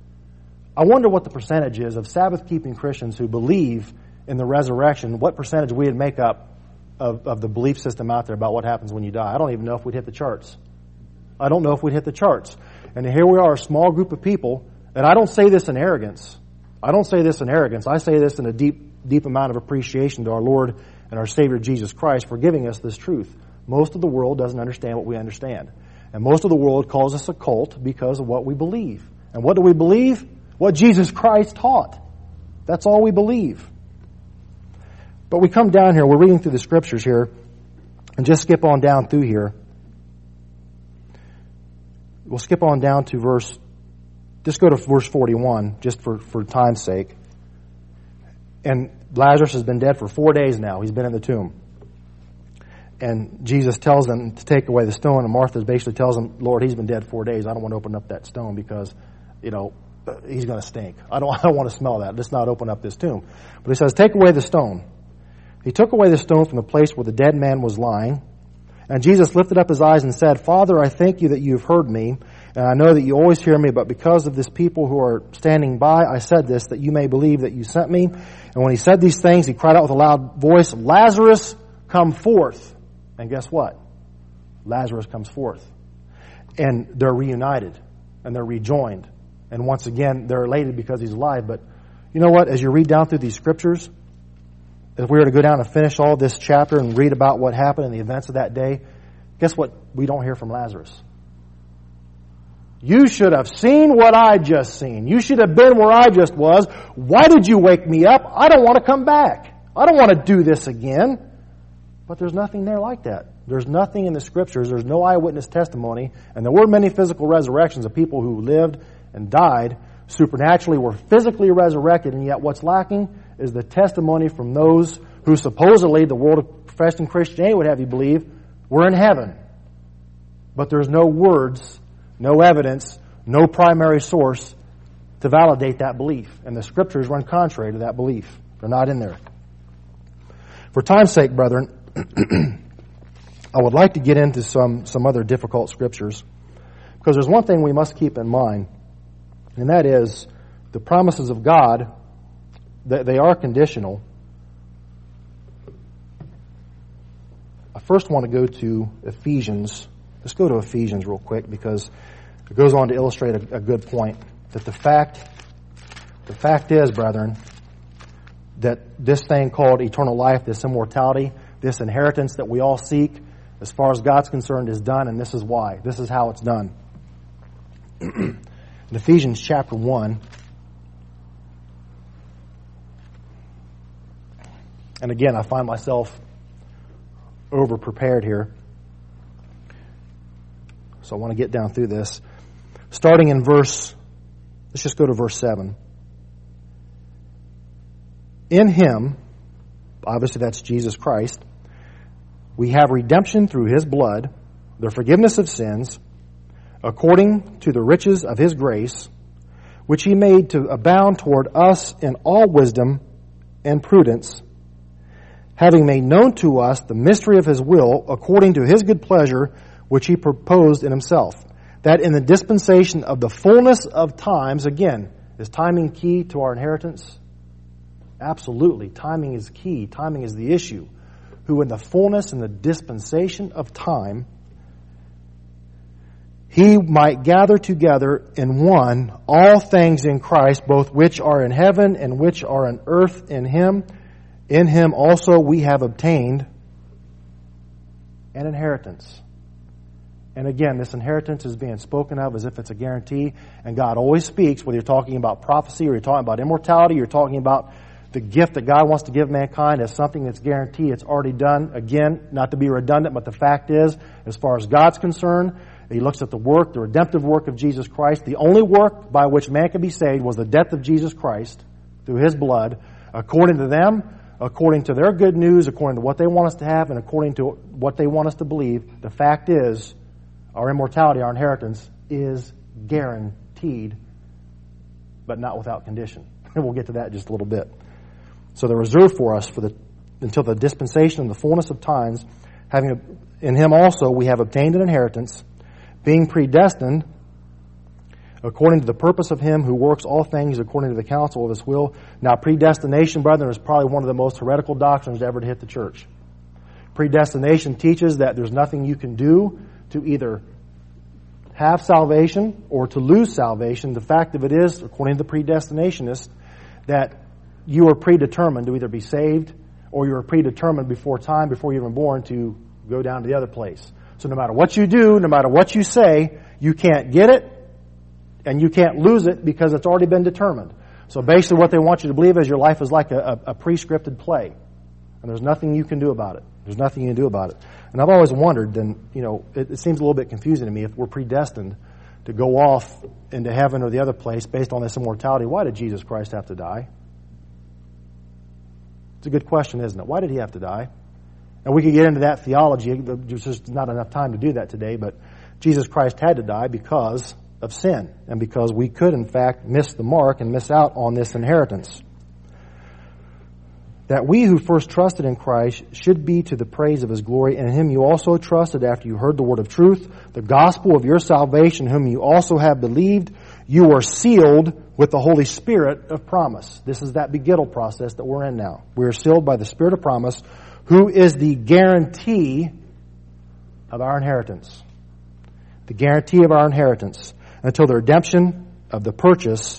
I wonder what the percentage is of Sabbath-keeping Christians who believe in the resurrection, what percentage we would make up of the belief system out there about what happens when you die. I don't even know if we'd hit the charts. I don't know if we'd hit the charts. And here we are, a small group of people, and I don't say this in arrogance. I say this in a deep amount of appreciation to our Lord and our Savior Jesus Christ for giving us this truth. Most of the world doesn't understand what we understand. And most of the world calls us a cult because of what we believe. And what do we believe? What Jesus Christ taught. That's all we believe. But we come down here, we're reading through the scriptures here, and just skip on down through here. We'll skip on down to just go to verse 41, just for time's sake. And Lazarus has been dead for 4 days now. He's been in the tomb. And Jesus tells them to take away the stone, and Martha basically tells him, Lord, he's been dead 4 days. I don't want to open up that stone because, he's going to stink. I don't want to smell that. Let's not open up this tomb. But he says, take away the stone. He took away the stone from the place where the dead man was lying. And Jesus lifted up his eyes and said, Father, I thank you that you have heard me, and I know that you always hear me, but because of this people who are standing by, I said this, that you may believe that you sent me. And when he said these things, he cried out with a loud voice, Lazarus, come forth. And guess what? Lazarus comes forth. And they're reunited, and they're rejoined. And once again, they're elated because he's alive. But you know what? As you read down through these scriptures, if we were to go down and finish all this chapter and read about what happened and the events of that day, guess what we don't hear from Lazarus? You should have seen what I just seen. You should have been where I just was. Why did you wake me up? I don't want to come back. I don't want to do this again. But there's nothing there like that. There's nothing in the scriptures. There's no eyewitness testimony. And there were many physical resurrections of people who lived and died supernaturally, were physically resurrected, and yet what's lacking is the testimony from those who supposedly the world of professing Christianity would have you believe were in heaven. But there's no words, no evidence, no primary source to validate that belief. And the scriptures run contrary to that belief. They're not in there. For time's sake, brethren, I would like to get into some other difficult scriptures, because there's one thing we must keep in mind, and that is the promises of God, they are conditional. I first want to go to Ephesians Let's go to Ephesians real quick, because it goes on to illustrate a good point. That the fact is, brethren, that this thing called eternal life, this immortality, this inheritance that we all seek, as far as God's concerned, is done, and this is why. This is how it's done. In Ephesians chapter 1, and again, I find myself over-prepared here, so I want to get down through this. Starting in let's just go to verse 7. In Him, obviously that's Jesus Christ, we have redemption through His blood, the forgiveness of sins, according to the riches of His grace, which He made to abound toward us in all wisdom and prudence, having made known to us the mystery of His will, according to His good pleasure, which He proposed in Himself, that in the dispensation of the fullness of times, again, is timing key to our inheritance? Absolutely. Timing is key. Timing is the issue. Who in the fullness and the dispensation of time, He might gather together in one all things in Christ, both which are in heaven and which are on earth in Him. In Him also we have obtained an inheritance. And again, this inheritance is being spoken of as if it's a guarantee. And God always speaks, whether you're talking about prophecy or you're talking about immortality, you're talking about the gift that God wants to give mankind as something that's guaranteed. It's already done. Again, not to be redundant, but the fact is, as far as God's concerned, He looks at the work, the redemptive work of Jesus Christ. The only work by which man could be saved was the death of Jesus Christ through His blood. According to them, according to their good news, according to what they want us to have, and according to what they want us to believe, the fact is, our immortality, our inheritance, is guaranteed, but not without condition. And we'll get to that in just a little bit. So they're reserved for us until the dispensation and the fullness of times, having in Him also we have obtained an inheritance, being predestined according to the purpose of Him who works all things according to the counsel of His will. Now, predestination, brethren, is probably one of the most heretical doctrines ever to hit the church. Predestination teaches that there's nothing you can do to either have salvation or to lose salvation. The fact of it is, according to the predestinationists, that you are predetermined to either be saved or you are predetermined before time, before you're even born, to go down to the other place. So no matter what you do, no matter what you say, you can't get it and you can't lose it because it's already been determined. So basically what they want you to believe is your life is like a pre-scripted play. And there's nothing you can do about it. There's nothing you can do about it. And I've always wondered, then, it seems a little bit confusing to me, if we're predestined to go off into heaven or the other place based on this immortality, why did Jesus Christ have to die? It's a good question, isn't it? Why did He have to die? And we could get into that theology. There's just not enough time to do that today, but Jesus Christ had to die because of sin, and because we could, in fact, miss the mark and miss out on this inheritance. That we who first trusted in Christ should be to the praise of His glory, and in Him you also trusted after you heard the word of truth, the gospel of your salvation, whom you also have believed. You are sealed with the Holy Spirit of promise. This is that begettal process that we're in now. We are sealed by the Spirit of promise, who is the guarantee of our inheritance. The guarantee of our inheritance until the redemption of the purchase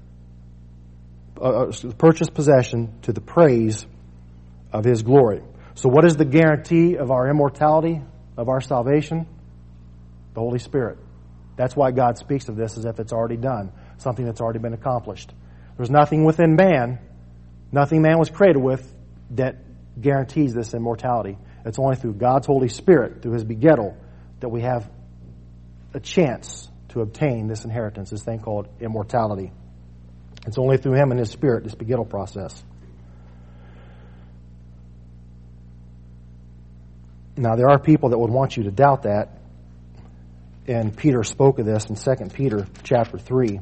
possession to the praise of His glory. So what is the guarantee of our immortality, of our salvation? The Holy Spirit. That's why God speaks of this as if it's already done, something that's already been accomplished. There's nothing within man, nothing man was created with, that guarantees this immortality. It's only through God's Holy Spirit, through His begettal, that we have a chance to obtain this inheritance, this thing called immortality. It's only through Him and His Spirit, this begettal process. Now, there are people that would want you to doubt that, and Peter spoke of this in 2 Peter chapter 3.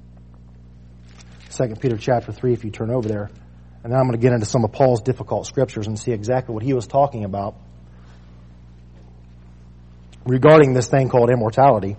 2 Peter chapter 3, if you turn over there. And then I'm going to get into some of Paul's difficult scriptures and see exactly what he was talking about regarding this thing called immortality.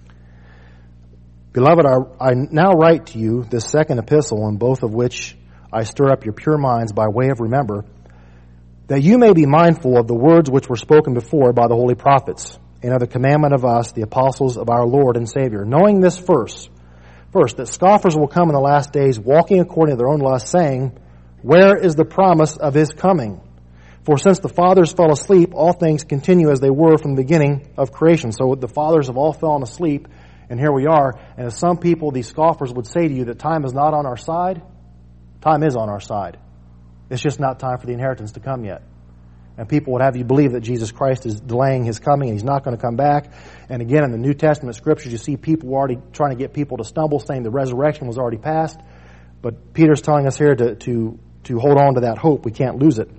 Beloved, I now write to you this second epistle, in both of which I stir up your pure minds by way of remember, that you may be mindful of the words which were spoken before by the holy prophets, and of the commandment of us, the apostles of our Lord and Savior, knowing this first, that scoffers will come in the last days, walking according to their own lusts, saying, where is the promise of his coming? For since the fathers fell asleep, all things continue as they were from the beginning of creation. So the fathers have all fallen asleep, and here we are. And as some people, these scoffers, would say to you that time is not on our side, time is on our side. It's just not time for the inheritance to come yet. And people would have you believe that Jesus Christ is delaying his coming and he's not going to come back. And again, in the New Testament scriptures, you see people already trying to get people to stumble, saying the resurrection was already past. But Peter's telling us here to hold on to that hope. We can't lose it.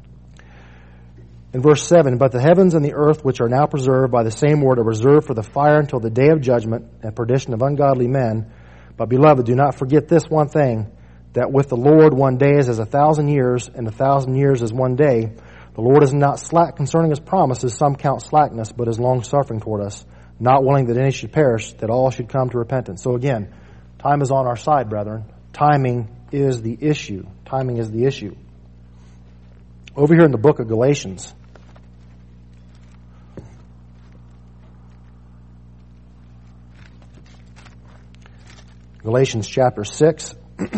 In verse 7, but the heavens and the earth, which are now preserved by the same word, are reserved for the fire until the day of judgment and perdition of ungodly men. But beloved, do not forget this one thing, that with the Lord 1 day is as 1,000 years, and 1,000 years is 1 day. The Lord is not slack concerning his promises, some count slackness, but is long-suffering toward us, not willing that any should perish, that all should come to repentance. So again, time is on our side, brethren. Timing is the issue. Timing is the issue. Over here in the book of Galatians, Galatians chapter 6.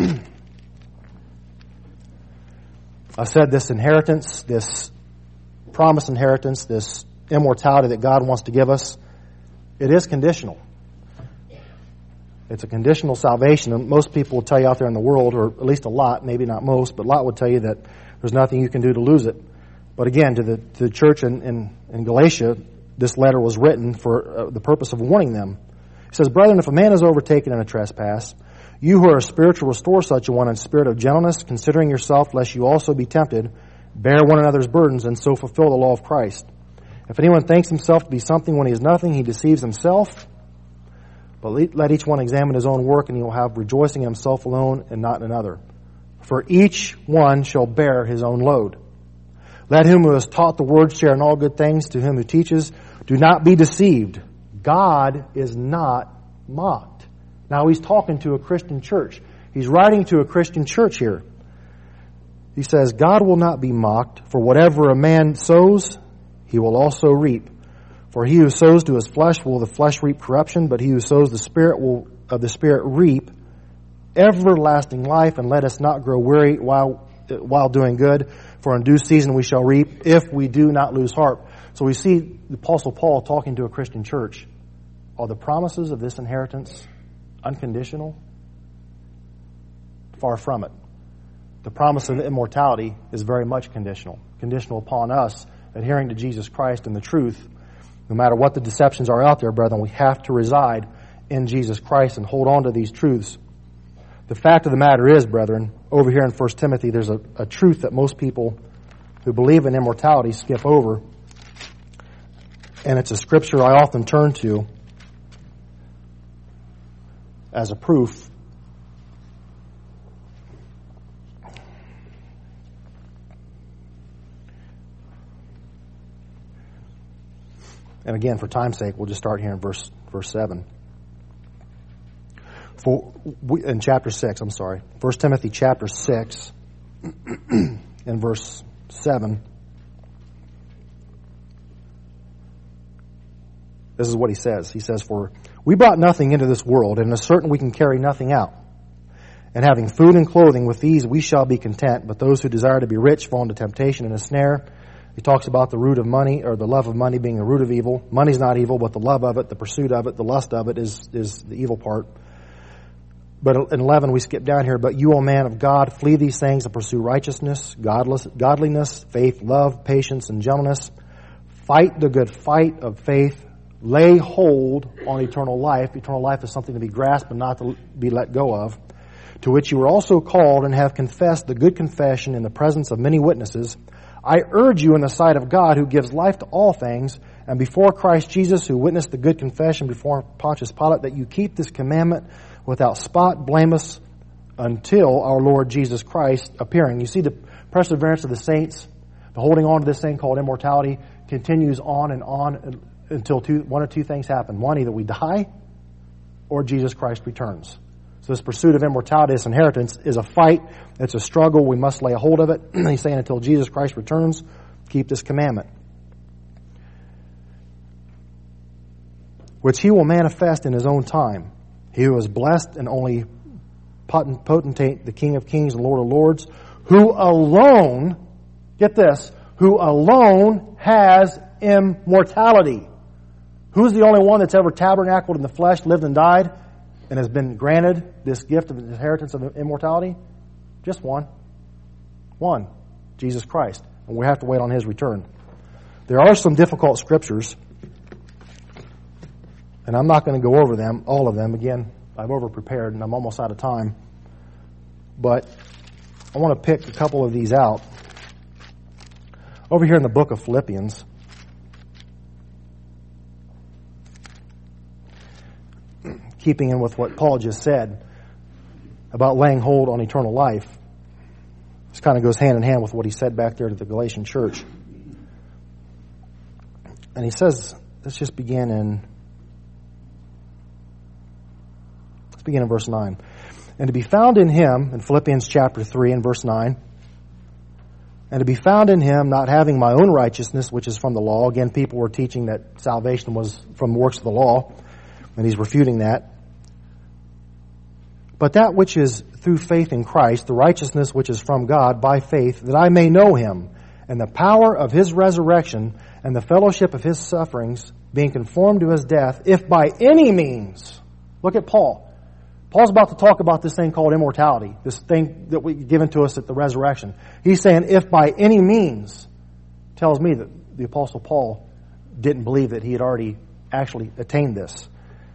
I said this inheritance, this promised inheritance, this immortality that God wants to give us, it is conditional. It's a conditional salvation. And most people will tell you out there in the world, or at least a lot, maybe not most, but a lot would tell you that there's nothing you can do to lose it. But again, to the church in Galatia, this letter was written for the purpose of warning them. He says, brethren, if a man is overtaken in a trespass, you who are spiritual, restore such a one in spirit of gentleness, considering yourself, lest you also be tempted. Bear one another's burdens, and so fulfill the law of Christ. If anyone thinks himself to be something when he is nothing, he deceives himself. But let each one examine his own work, and he will have rejoicing in himself alone and not in another. For each one shall bear his own load. Let him who has taught the word share in all good things. To him who teaches, do not be deceived. God is not mocked. Now he's talking to a Christian church. He's writing to a Christian church here. He says, God will not be mocked, for whatever a man sows, he will also reap. For he who sows to his flesh will the flesh reap corruption, but he who sows the Spirit will of the Spirit reap everlasting life. And let us not grow weary while doing good, for in due season we shall reap if we do not lose heart. So we see the Apostle Paul talking to a Christian church. Are the promises of this inheritance unconditional? Far from it. The promise of immortality is very much conditional. Conditional upon us adhering to Jesus Christ and the truth. No matter what the deceptions are out there, brethren, we have to reside in Jesus Christ and hold on to these truths. The fact of the matter is, brethren, over here in 1 Timothy, there's a truth that most people who believe in immortality skip over. And it's a scripture I often turn to as a proof. And again, for time's sake, we'll just start here in verse 7. In chapter 6, 1 Timothy chapter 6 and verse 7. This is what he says. He says, for we brought nothing into this world, and it is certain we can carry nothing out. And having food and clothing, with these we shall be content. But those who desire to be rich fall into temptation and a snare. He talks about the root of money, or the love of money being the root of evil. Money's not evil, but the love of it, the pursuit of it, the lust of it is the evil part. But in 11, we skip down here. But you, O man of God, flee these things and pursue righteousness, godliness, faith, love, patience, and gentleness. Fight the good fight of faith. Lay hold on eternal life. Eternal life is something to be grasped and not to be let go of. To which you were also called and have confessed the good confession in the presence of many witnesses. I urge you in the sight of God, who gives life to all things, and before Christ Jesus, who witnessed the good confession before Pontius Pilate, that you keep this commandment without spot, blameless, until our Lord Jesus Christ appearing. You see, the perseverance of the saints, the holding on to this thing called immortality, continues on until one of two things happen. One, either we die or Jesus Christ returns. So this pursuit of immortality, this inheritance, is a fight. It's a struggle. We must lay a hold of it. He's saying until Jesus Christ returns, keep this commandment, which he will manifest in his own time. He who is blessed and only potentate, the King of kings and Lord of lords, who alone, get this, who alone has immortality. Who's the only one that's ever tabernacled in the flesh, lived and died, and has been granted this gift of inheritance of immortality? Just one. One. Jesus Christ. And we have to wait on his return. There are some difficult scriptures, and I'm not going to go over them, all of them. Again, I've over-prepared, and I'm almost out of time. But I want to pick a couple of these out. Over here in the book of Philippians, keeping in with what Paul just said about laying hold on eternal life. This kind of goes hand in hand with what he said back there to the Galatian church. And he says, let's begin in verse 9. And to be found in him, in Philippians chapter 3 and verse 9, and to be found in him, not having my own righteousness, which is from the law. Again, people were teaching that salvation was from the works of the law, and he's refuting that. But that which is through faith in Christ, the righteousness which is from God by faith, that I may know him, and the power of his resurrection, and the fellowship of his sufferings, being conformed to his death, if by any means, look at Paul. Paul's about to talk about this thing called immortality, this thing that we given to us at the resurrection. He's saying, if by any means, tells me that the Apostle Paul didn't believe that he had already actually attained this.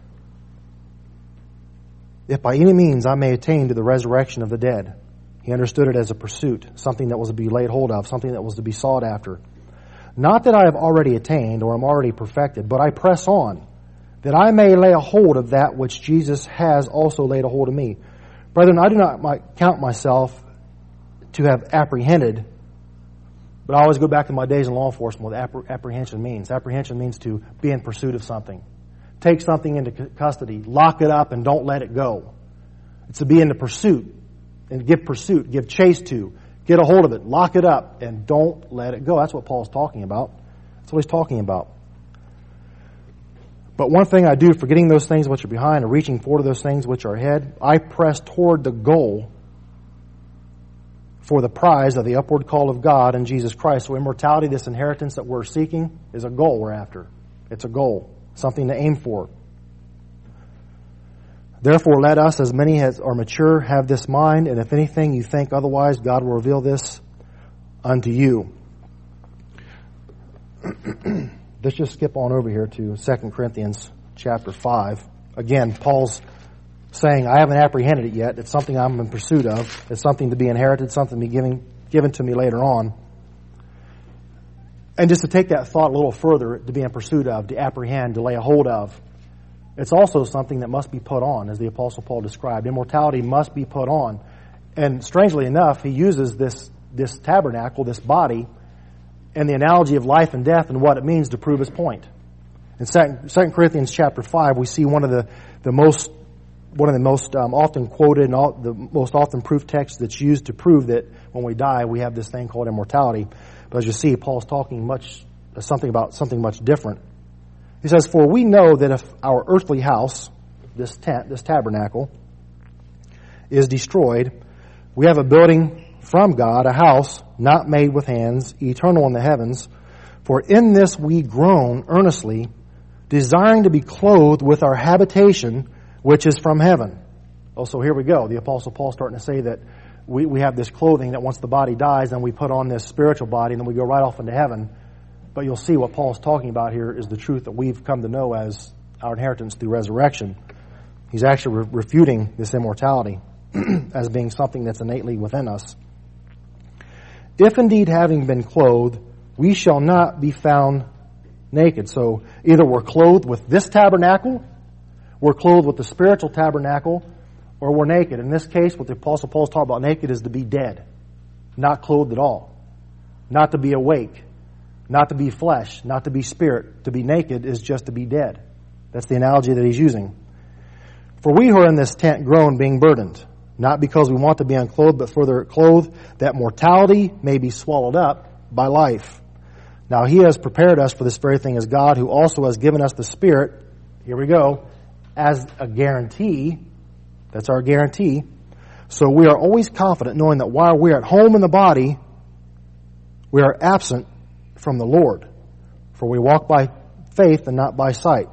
If by any means I may attain to the resurrection of the dead. He understood it as a pursuit, something that was to be laid hold of, something that was to be sought after. Not that I have already attained or am already perfected, but I press on, that I may lay a hold of that which Jesus has also laid a hold of me. Brethren, I do not count myself to have apprehended, but I always go back to my days in law enforcement what apprehension means. Apprehension means to be in pursuit of something. Take something into custody, lock it up, and don't let it go. It's to be in the pursuit, and give chase to, get a hold of it, lock it up, and don't let it go. That's what Paul's talking about. That's what he's talking about. But one thing I do, forgetting those things which are behind and reaching forward to those things which are ahead, I press toward the goal for the prize of the upward call of God in Jesus Christ. So immortality, this inheritance that we're seeking, is a goal we're after. It's a goal. Something to aim for. Therefore, let us, as many as are mature, have this mind, and if anything you think otherwise, God will reveal this unto you. Let's just skip on over here to 2 Corinthians chapter 5. Again, Paul's saying, I haven't apprehended it yet. It's something I'm in pursuit of. It's something to be inherited, something to be given to me later on. And just to take that thought a little further, to be in pursuit of, to apprehend, to lay a hold of, it's also something that must be put on, as the Apostle Paul described. Immortality must be put on. And strangely enough, he uses this tabernacle, this body, and the analogy of life and death and what it means to prove his point. In 2 Corinthians chapter 5, we see one of the most often quoted and the most often proof text that's used to prove that when we die, we have this thing called immortality. But as you see, Paul's talking something much different. He says, for we know that if our earthly house, this tent, this tabernacle, is destroyed, we have a building from God, a house not made with hands, eternal in the heavens. For in this we groan earnestly, desiring to be clothed with our habitation, which is from heaven. Oh, so here we go. The Apostle Paul starting to say that we have this clothing that once the body dies, then we put on this spiritual body, and then we go right off into heaven. But you'll see what Paul's talking about here is the truth that we've come to know as our inheritance through resurrection. He's actually refuting this immortality as being something that's innately within us. If indeed having been clothed, we shall not be found naked. So either we're clothed with this tabernacle, we're clothed with the spiritual tabernacle, or we're naked. In this case, what the Apostle Paul's talking about naked is to be dead, not clothed at all, not to be awake, not to be flesh, not to be spirit. To be naked is just to be dead. That's the analogy that he's using. For we who are in this tent groan, being burdened, not because we want to be unclothed, but further clothed, that mortality may be swallowed up by life. Now he has prepared us for this very thing as God, who also has given us the Spirit, here we go, as a guarantee. That's our guarantee. So we are always confident, knowing that while we are at home in the body, we are absent from the Lord. For we walk by faith and not by sight.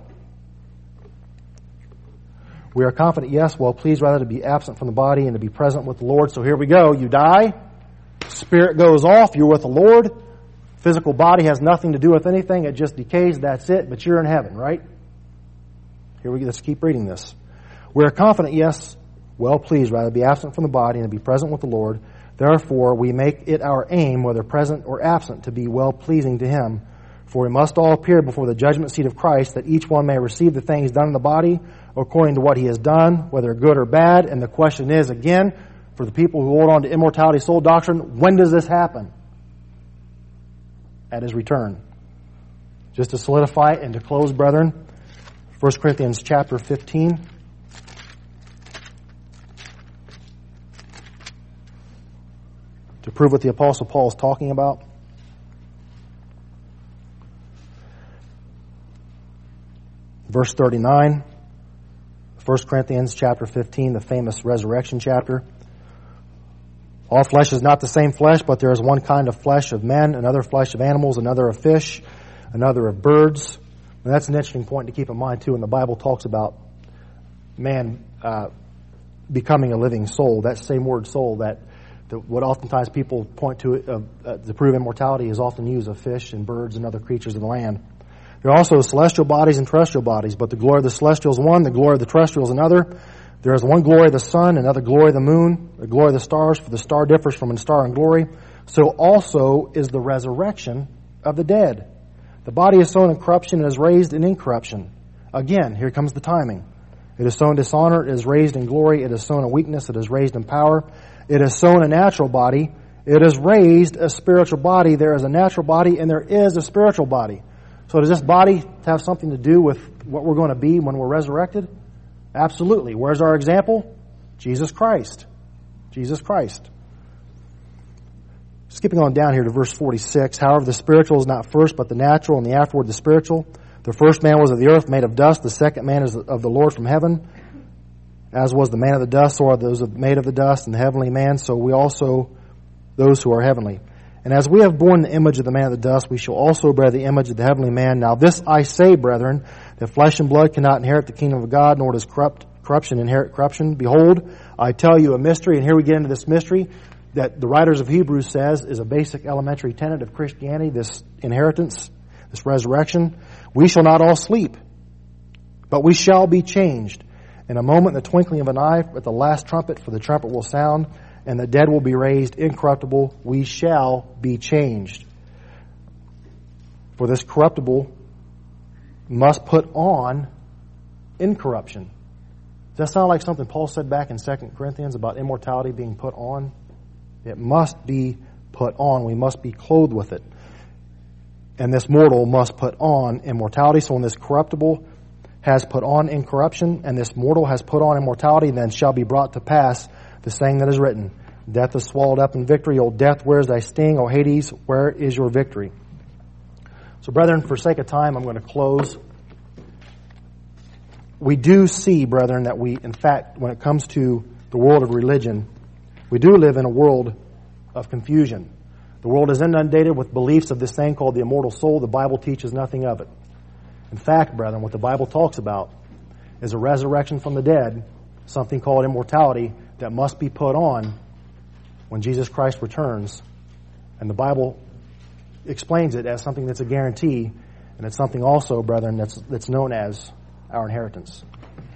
We are confident, yes, well pleased rather to be absent from the body and to be present with the Lord. So here we go. You die. Spirit goes off. You're with the Lord. Physical body has nothing to do with anything. It just decays. That's it. But you're in heaven, right? Here we go. Let's keep reading this. We are confident, yes, well pleased rather to be absent from the body and to be present with the Lord. Therefore, we make it our aim, whether present or absent, to be well pleasing to Him. For we must all appear before the judgment seat of Christ, that each one may receive the things done in the body according to what he has done, whether good or bad. And the question is, again, for the people who hold on to immortality soul doctrine, when does this happen? At His return. Just to solidify it and to close, brethren, 1 Corinthians chapter 15. To prove what the Apostle Paul is talking about. Verse 39, 1 Corinthians chapter 15, the famous resurrection chapter. All flesh is not the same flesh, but there is one kind of flesh of men, another flesh of animals, another of fish, another of birds. And that's an interesting point to keep in mind too when the Bible talks about man becoming a living soul. That same word soul, that what oftentimes people point to prove immortality is often used of fish and birds and other creatures of the land. There are also celestial bodies and terrestrial bodies, but the glory of the celestial is one, the glory of the terrestrial is another. There is one glory of the sun, another glory of the moon, the glory of the stars, for the star differs from a star in glory. So also is the resurrection of the dead. The body is sown in corruption and is raised in incorruption. Again, here comes the timing. It is sown in dishonor, it is raised in glory. It is sown in weakness, it is raised in power. It is sown a natural body, it is raised a spiritual body. There is a natural body and there is a spiritual body. So does this body have something to do with what we're going to be when we're resurrected? Absolutely. Where's our example? Jesus Christ. Jesus Christ. Skipping on down here to verse 46. However, the spiritual is not first, but the natural, and the afterward the spiritual. The first man was of the earth, made of dust. The second man is of the Lord from heaven. As was the man of the dust, so are those made of the dust, and the heavenly man, so we also those who are heavenly. And as we have borne the image of the man of the dust, we shall also bear the image of the heavenly man. Now this I say, brethren, that flesh and blood cannot inherit the kingdom of God, nor does corruption inherit corruption. Behold, I tell you a mystery, and here we get into this mystery that the writers of Hebrews says is a basic elementary tenet of Christianity, this inheritance, this resurrection. We shall not all sleep, but we shall be changed. In a moment, in the twinkling of an eye, at the last trumpet, for the trumpet will sound, and the dead will be raised incorruptible. We shall be changed. For this corruptible must put on incorruption. Does that sound like something Paul said back in 2 Corinthians about immortality being put on? It must be put on. We must be clothed with it. And this mortal must put on immortality. So when this corruptible has put on incorruption, and this mortal has put on immortality, then shall be brought to pass the saying that is written, death is swallowed up in victory. O death, where is thy sting? O Hades, where is your victory? So brethren, for sake of time, I'm going to close. We do see, brethren, that we, in fact, when it comes to the world of religion, we do live in a world of confusion. The world is inundated with beliefs of this thing called the immortal soul. The Bible teaches nothing of it. In fact, brethren, what the Bible talks about is a resurrection from the dead, something called immortality, that must be put on when Jesus Christ returns. And the Bible explains it as something that's a guarantee, and it's something also, brethren, that's known as our inheritance.